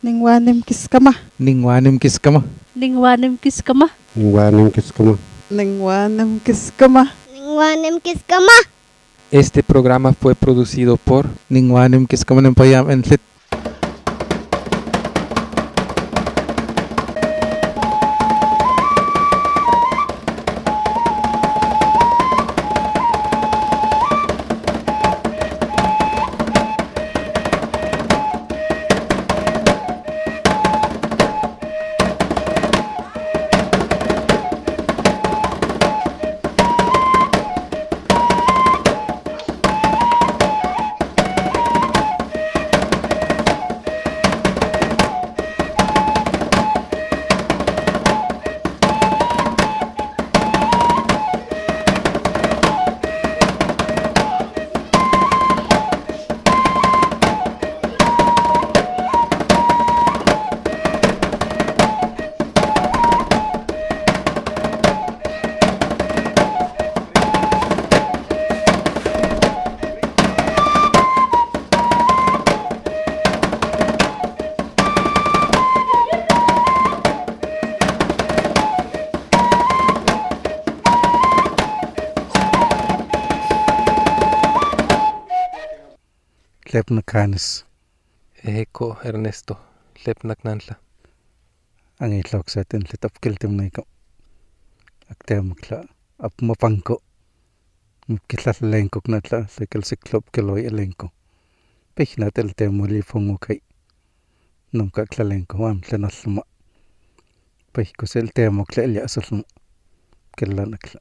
Ningwanim kiskama. Ningwanim kiskama. Ningwanim kiskama. Ningwanim kiskama. Ningwanim kiskama. Ningwanim kiskama. Este programa fue producido por Ningwanim Kiskama Nempayam en Lit. Lepnakanis. Eko Ernesto Lepnaknantla. Angiloksatin litapkiltimnaiko. Akteamakla apmapanko. Mukitlalenko natla lekelsiklop keloi elenko. Pihnatel temuli fongukai. Numkaklalenko amtlenalluma. Pihkusel teamokla eliasalmu. Kellanakla.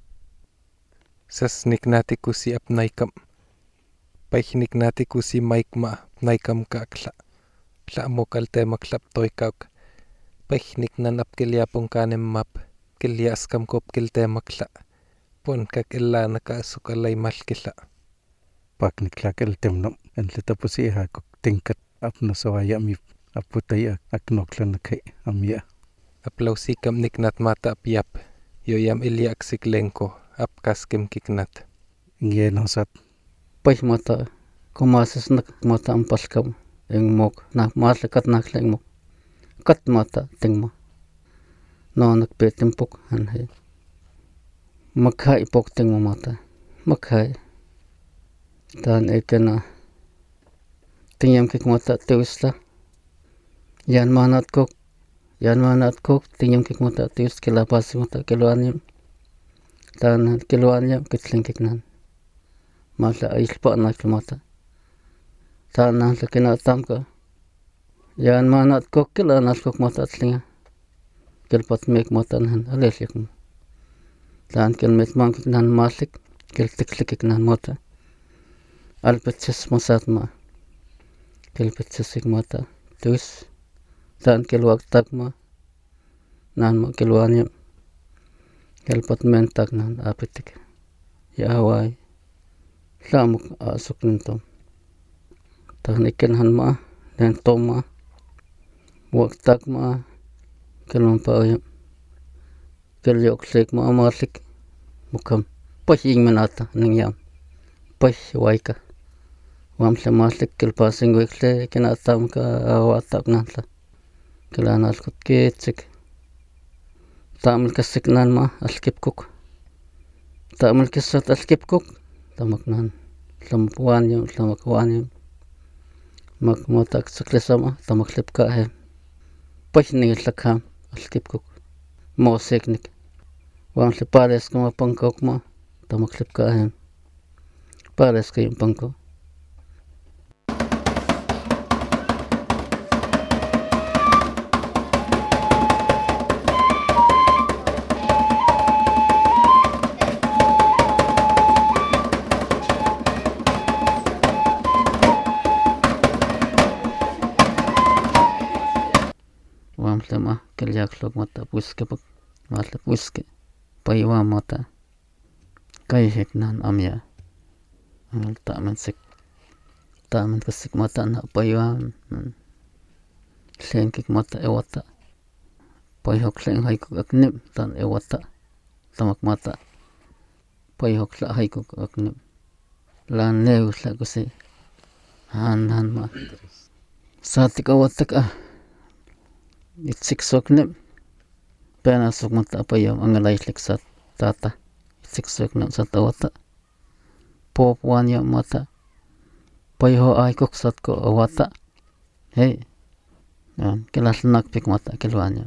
Sas niknatikusi apnaikam. Painiknatikusi maikma naikam kakla. Tla mokal temaklap toikauk. Painiknan apkeliapon kanem map. Keliaskam kopkel temakla. Ponkak ellanaka sukalay malkila. Pakniklakel temnam. Enlitapusi hakok tinkat apnasawaya mi aputaya aknoklanakai amia. Aplausikam niknat mata apiap. Yoyam iliaksik lenko. Apkaskem kiknat. Ngenosat. Mata kumasas nak mata ampalkam eng mok na matlakat nakleng mok kat mata tingma no nak petimpok han he makhai pok tingma mata makhai dan ekena tingyam kik mata teusla yan manat kok tingyam kik mata teus kila pasi mata keluanim dan keluanim kitling kiknan mala ilpa nakmata sana lakina tamka yan manat kokila naskok mata tlinga kelpat mek matan han alesik dan kelmet mankik nan malik keltiklik nan mata alpetses masatma kelpetsesik mata tus dan kelwak takma nan ma kelwani kelpat mentak nan apetik ya wai lamuk asuk nintom tahniken hanma dan toma waktak ma kelon pa kelyok sek ma amalik mukam pasing manata ningyam pas waika wam semalik kel pasing wekle kenatam ka awatak nantla kelanal kut ketsik tamil kasik nan ma alkip kuk tamil kisat alkip kuk tamaknan lamakwan mak motak saklesama tamaklip ka he pachni lakam alkip kuk moseknik wan le pares kama pangkok ma tamaklip ka he pares kay pangkok. Lema kelyak lok mata puske pak mata puske paiwa mata kai hek nan amya ang tamen kasik mata na paiwa lengkik mata ewata paihok leng haikuk aknim tan ewata tamak mata paihok la haikuk aknim lan neus la kusi han ma satik awatak itsiksoknem penasok mata payam angalaislik sat tata itsiksoknem satawata pop wanya mata payo aikok satko awata hey kelas nak pik mata kelwanya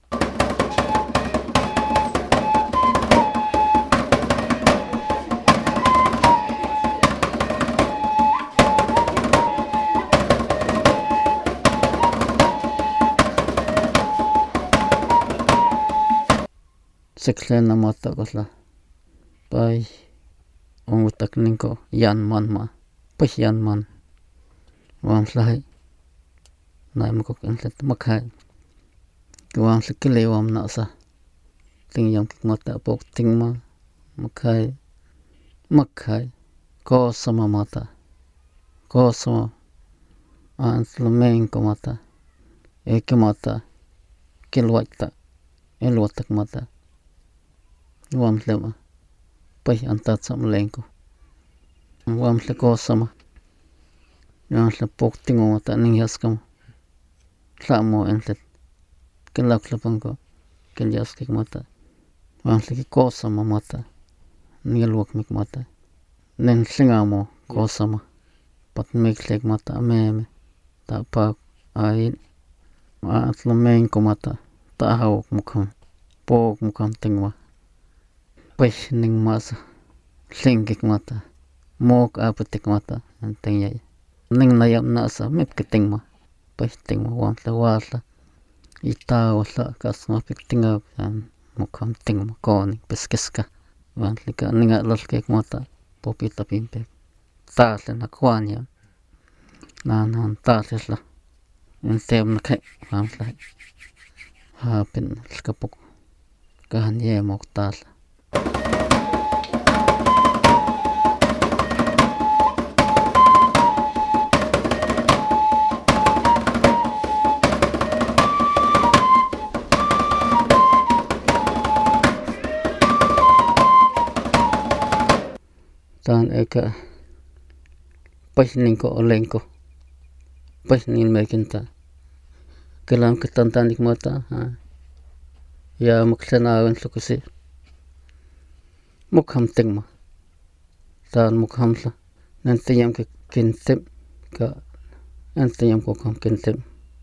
Seklen mata kosla pai ongutak ningko yan man ma pai yan man wam slai nai makok entlet makai wam sekele wam nasa ting yang kik mata pok ting ma makai ko sama mata ko sama anslumen ko mata eke mata kelwata elwatak mata wam lema pai antat sam lengko wam le ko sama yang le pok tingo mata ning yaskam slamo entlet kelak lepangko keljas kik mata wam le ko sama mata ngelwak mik mata nen singamo ko sama pat mik lek mata meme ta pa ain atlamen ko mata ta hawk mukham pok mukham tingwa pai ning masa lingkik mata mok apetik mata anteng yai ning nayam nasa mep keting ma pai ting wam la wala ita wala kasma pik tinga mukham ting ma kon peskeska wan lika ninga lolkek mata popita pimpe ta na kwanya nan ta la entem na kai wam la ha pen skapok kan ye mok ta tan eka pasning ko olengko pasning mekinta kelam ketantanik mata ya maksanawan sukusi mukham tingma tan mukham la nanti yang ke kintem ka nanti yang ko kam kintem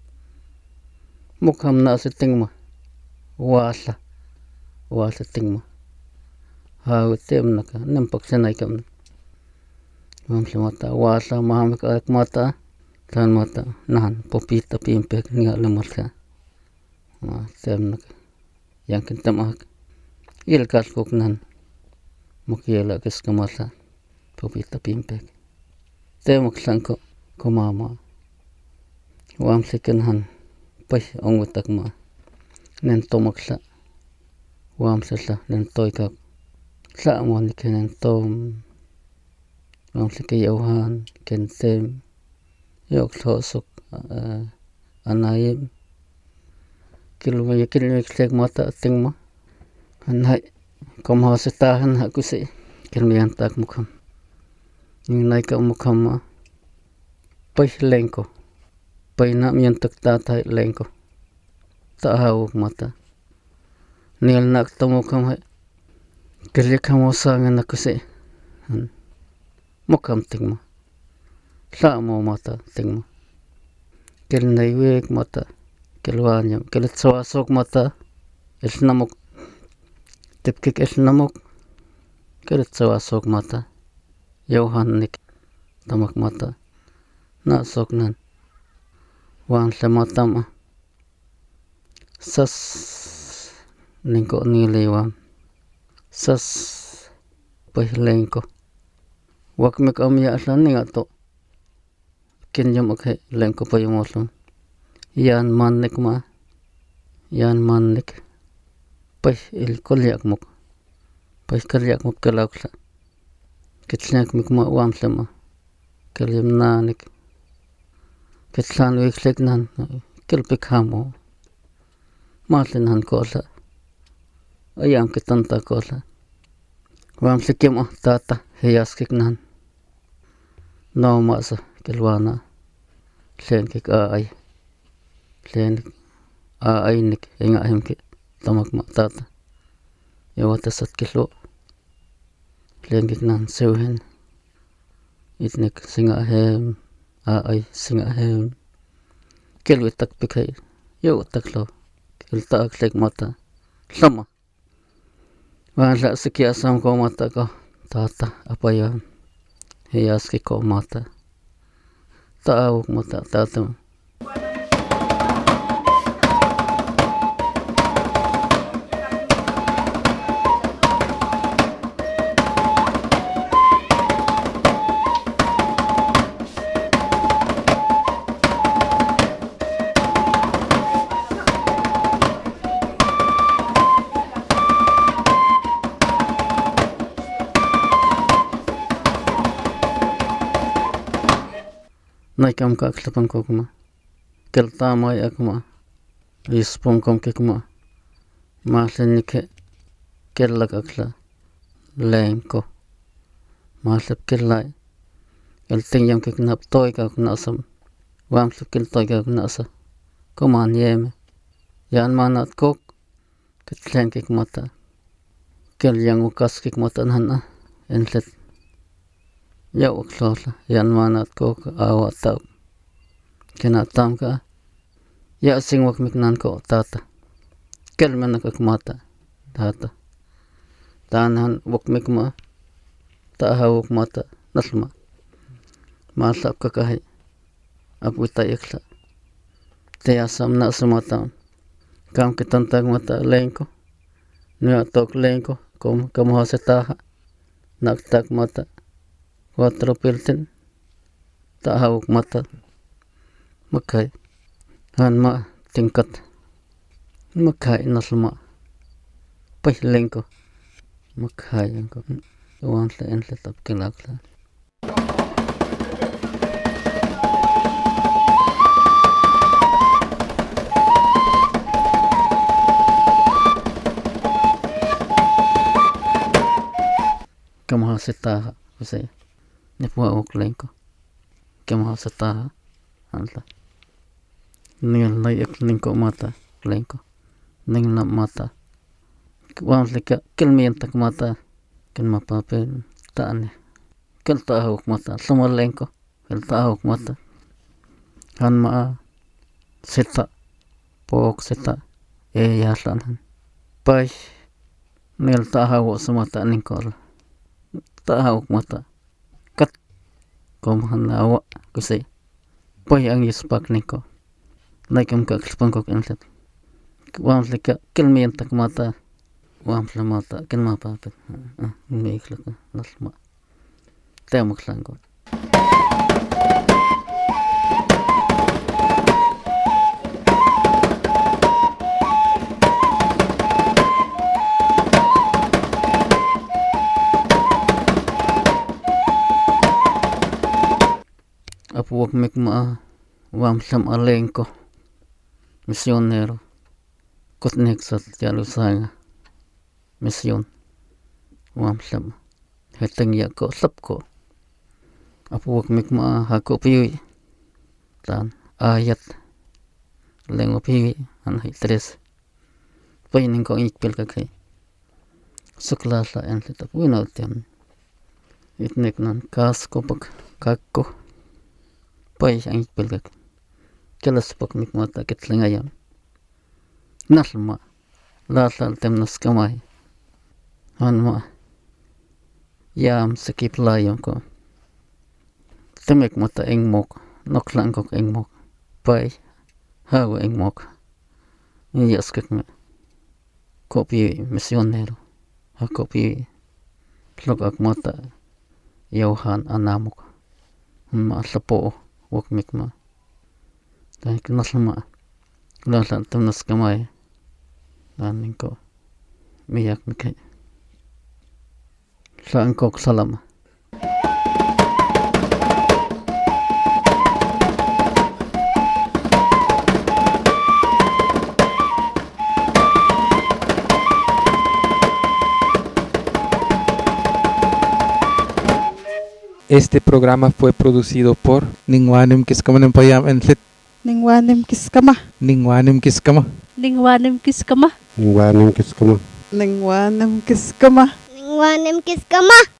mukham na se tingma wala tingma ha tem naka nampak sanai kam wam mata wala mahamik ak mata tan mata nan popita pimpek ninga lemarka tem naka yang kintem ak ilkas kok nan mukiela kes kamasa popita pimpek temok sangko komama wam sekenhan pai ongutak ma nen tomaksa wam sesa nen toika sa mo ni kenen tom wam seke yohan kentem yok thosok anayem kilwa yakil sek mata tingma anai komha setahan hakuse kelmian tak mukham ning nai ka mukham ma pai lengko pai na mian tak ta thai lengko ta hawuk mata nil nak to mukham hai kelye khamo sangan nakuse mukham tingma sa mo mata tingma kel nai wek mata kelwanya kel swasok mata esnamok tepkik esnamok kel swasok mata yohan nik tamak mata na soknan wan le mata ma sas ningko nilewam sas pahlengko wakmek amya asan ninga to kinjam akhe lengko payumosum yan mannik pai il kolyak muk pai kolyak muk kalakla kitslak mik ma wam sama kalyam nanik kitlan wiklek nan kelpik hamo matlin han kola ayam kitanta kola wam sikim tata heyaskik nan no masa kelwana len kik ai len ainik inga hemke tamak ma tata yawata sat kilo lengik nan seuhen itnek singa hem ai singa hem kelu tak pikai yo taklo kel tak lek mata sama wala sikia sam ko mata ko tata apa ya hias ki ko mata tahu mata tata naikam ka klapan ko kuma kelta mai akuma ispon kom ke kuma mahlennike kellak akla lenko mahlep kellai kelting yam ke knap toy ka kunasam wam kel toy ka kunasa koman yeme yan manat kok ketlen ke mata kel yang ukas ke mata nanna enlet ya uklola yan manat ko awata kena tamka ya sing wak miknan ko tata kel menak mata tata tanan wak mikma ta hawuk mata nasma masap ka kai apu tayakla te asam na samata kam ke tantag mata lenko nya tok lenko kom haseta nak tak mata 4 pilten tak hawak mata makai han ma tingkat makai nasma pahlengko makai angko wan la en la tap kelakla kam haseta usai nepua oklenko kem hasata anta ning lai eklenko mata lenko ning na mata wan leka kelmien tak mata ken mapa pe taane kel ta hok mata somalenko kel ta hok mata han ma seta pok seta yalan pai nel ta hawo samata ningkol ta hok mata kom hanawa kusay pay ang yispak niko naikam ka klipan ko enlet wam leka kelmien tak mata wam mata ken mapa meikla nasma temuk langko apuwak mikma wamsam alenko misionero kotnek sat jalusanga mission wamsam heteng yako sapko apuwak mikma hako piwi tan ayat lengo piwi an hai 3 painin ko ikpel ka kai sukla la en ta puina tem itnek nan kas ko pak kakko pai ang ikpelgak kelas pak mikmata ketlengayam nasma la tem naskamai hanma yam sakip layam ko temek mata engmok noklang kok engmok pai hawa engmok yaskak me kopi misionero ha kopi logak mata Yohan anamok ma lapo wak mikma dahil kinasama lalan tamnas kamay lanin ko miyak mikay saan ko salama Este programa fue producido por Ningwanim kiskama ng payam enlit. Ningwanim kiskama. Ningwanim kiskama. Ningwanem kiskama. Ningwanem kiskama. Ningwanem kiskama. Ningwanem kiskama.